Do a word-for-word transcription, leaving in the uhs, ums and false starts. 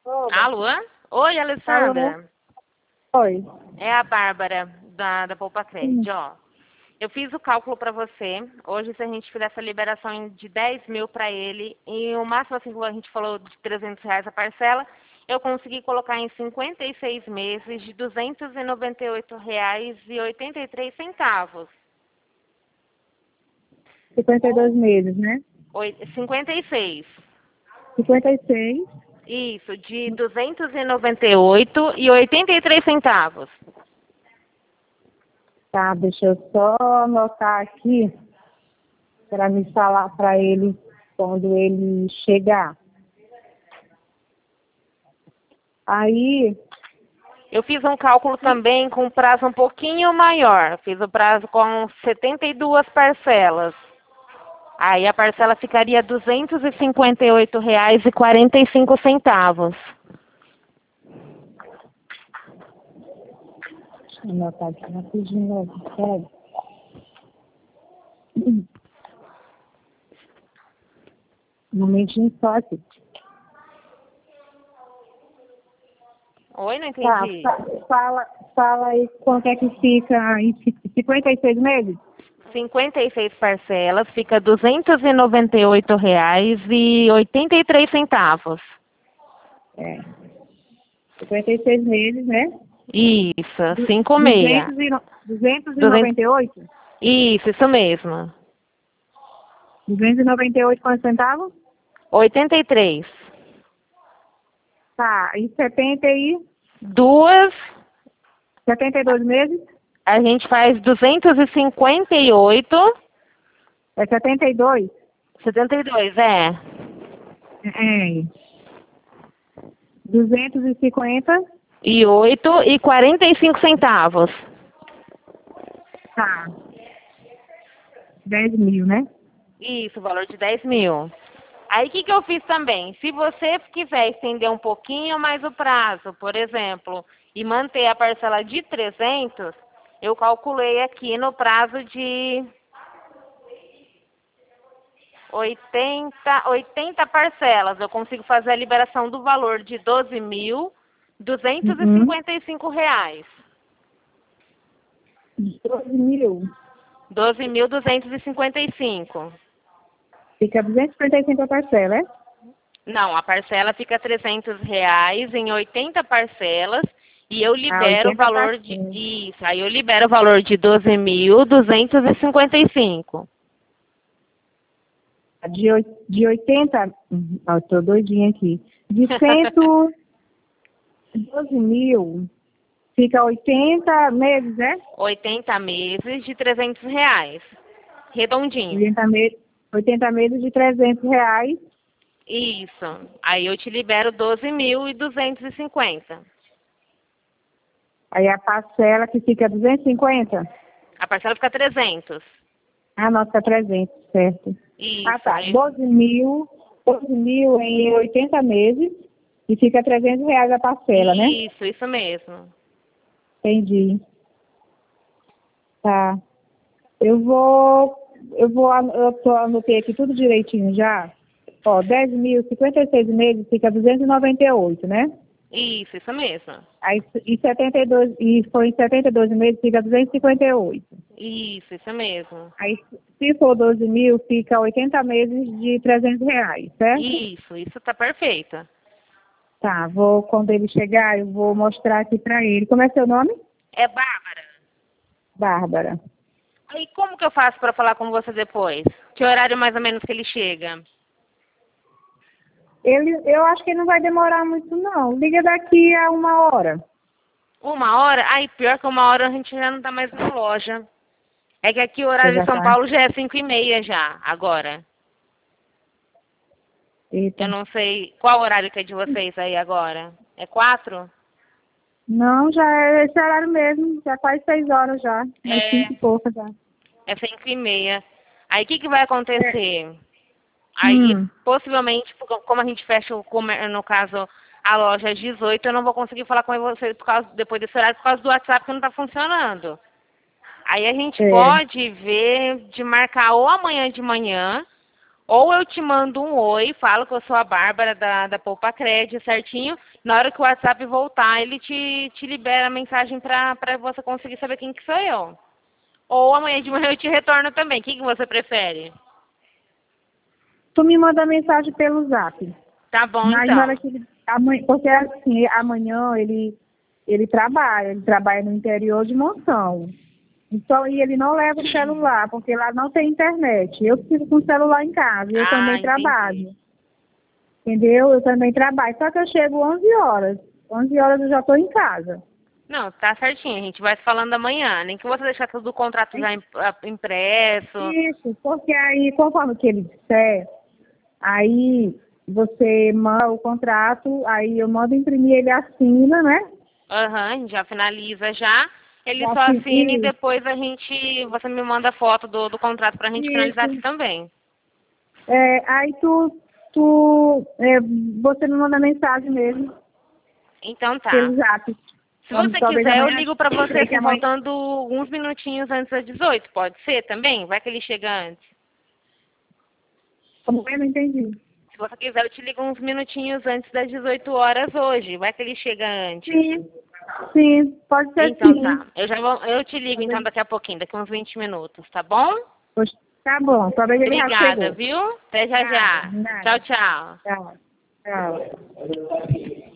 Oba. Alô? Oi, Alô? Alessandra. Oi. É a Bárbara da, da Poupa Hum. Crédito, ó. Eu fiz o cálculo para você. Hoje, se a gente fizesse a liberação de dez mil para ele, e o máximo, assim, como a gente falou, de trezentos reais a parcela, eu consegui colocar em cinquenta e seis meses de duzentos e noventa e oito reais e oitenta e três centavos. cinquenta e dois meses, né? Oi, cinquenta e seis. cinquenta e seis. Isso, de duzentos e noventa e oito e oitenta e três centavos. Tá, deixa eu só anotar aqui para me falar para ele quando ele chegar. Aí, Eu fiz um cálculo também com prazo um pouquinho maior. Fiz o prazo com setenta e duas parcelas. Aí a parcela ficaria duzentos e cinquenta e oito reais e quarenta e cinco centavos. deixa eu anotar aqui rapidinho, sério. Um momentinho só aqui. Oi, não Tá, entendi. fa- fala, fala aí quanto é que fica em ci- cinquenta e seis meses? cinquenta e seis parcelas, fica duzentos e noventa e oito reais e oitenta e três centavos. É, cinquenta e seis meses, né? Isso, Du- cinco meia. duzentos e no- duzentos e duzentos. noventa e oito? Isso, isso mesmo. duzentos e noventa e oito quantos centavos? oitenta e três. Tá, e setenta e Duas, setenta e dois meses? a gente faz duzentos e cinquenta e oito. É setenta e dois? setenta e dois, é. É. duzentos e cinquenta? E oito e quarenta e cinco centavos. Tá. dez mil, né? Isso, o valor de dez mil. Aí o que, que eu fiz também? Se você quiser estender um pouquinho mais o prazo, por exemplo, e manter a parcela de trezentos, eu calculei aqui no prazo de oitenta, oitenta parcelas. Eu consigo fazer a liberação do valor de doze mil duzentos e Uhum. cinquenta e cinco reais. doze mil. doze mil duzentos e cinquenta e cinco. Fica duzentos e cinquenta e cinco a parcela, é? Não, a parcela fica trezentos reais em oitenta parcelas e eu Ah, libero o oitenta valor de parcelas. isso, aí eu libero o valor de doze mil duzentos e cinquenta e cinco. De, oi- de oitenta. Hum, ah, eu tô doidinha aqui. De cento e doze mil. Fica oitenta meses, é? oitenta meses de trezentos reais. Redondinho. oitenta, me oitenta meses de trezentos reais. Isso. Aí eu te libero doze mil e duzentos e cinquenta. Aí a parcela que fica duzentos e cinquenta. A parcela fica trezentos. Ah, não, fica trezentos, certo. Ah, Isso. tá. Aí, doze mil. doze mil em oitenta meses. E fica trezentos reais a parcela, né? isso, isso mesmo. Entendi. Tá. Eu vou, eu vou, an- eu tô, anotei aqui tudo direitinho já. Ó, dez mil, cinquenta e seis meses fica duzentos e noventa e oito, né? Isso, isso mesmo. Aí, e setenta e dois, e foi em setenta e dois meses fica duzentos e cinquenta e oito. Isso, isso mesmo. Aí, se for doze mil, fica oitenta meses de trezentos reais, certo? Isso, isso tá perfeito. Tá, vou, quando ele chegar, eu vou mostrar aqui pra ele. Como é seu nome? É Bárbara. Bárbara. Aí como que eu faço para falar com você depois? Que horário mais ou menos que ele chega? Ele, eu acho que ele não vai demorar muito, não. Liga daqui a uma hora. Uma hora? Ai, pior que uma hora a gente já não tá mais na loja. É que aqui o Você horário já de São tá? Paulo já é cinco e meia já, agora. Eu Eita. não sei qual horário que é de vocês aí agora. É quatro? Não, já é esse horário mesmo. Já quase seis horas já. Mais É, cinco e pouca já. é cinco e meia. Aí o que, que vai É. acontecer? Aí, Hum, possivelmente, por- como a gente fecha, o comer- no caso, a loja às dezoito, eu não vou conseguir falar com vocês por causa, depois desse horário por causa do WhatsApp que não está funcionando. Aí a gente é. pode ver de marcar ou amanhã de manhã Ou eu te mando um oi, falo que eu sou a Bárbara da, da Poupa Crédito, certinho. Na hora que o WhatsApp voltar, ele te, te libera a mensagem para você conseguir saber quem que sou eu. Ou amanhã de manhã eu te retorno também. O que, que você prefere? Tu me manda mensagem pelo Zap. Tá bom, Mas então. na hora que ele, amanhã, porque assim, amanhã ele, ele trabalha, ele trabalha no interior de Monção. Então, e ele não leva o celular, porque lá não tem internet. Eu fico com o celular em casa, eu Ah, também entendi. trabalho. Entendeu? Eu também trabalho. Só que eu chego onze horas. onze horas eu já estou em casa. Não, tá certinho. A gente vai se falando amanhã. Nem que você deixar todo o contrato já im- ah, impresso. Isso, porque aí, conforme que ele disser, aí você manda o contrato, aí eu mando imprimir, ele assina, né? Aham, a gente já finaliza já. Ele Já só fiz assina e isso. depois a gente, você me manda a foto do, do contrato pra gente finalizar aqui Isso. também. É, aí tu, tu é, você me manda mensagem mesmo, Então tá. pelo Zap. Se Vamos, você talvez quiser, eu amanhã, ligo pra você creio que assim, amanhã, faltando uns minutinhos antes das dezoito. Pode ser também? Vai que ele chega antes. como eu não entendi. Se você quiser, eu te ligo uns minutinhos antes das dezoito horas hoje. Vai que ele chega antes. Sim, sim, pode ser Então sim. tá. Eu já vou, eu te ligo então daqui a pouquinho, daqui uns vinte minutos, tá bom? Pois, tá bom, talvez ele já Obrigada, chegou. viu? Até já Nada, já. nada. Tchau, tchau. Tchau. Tchau.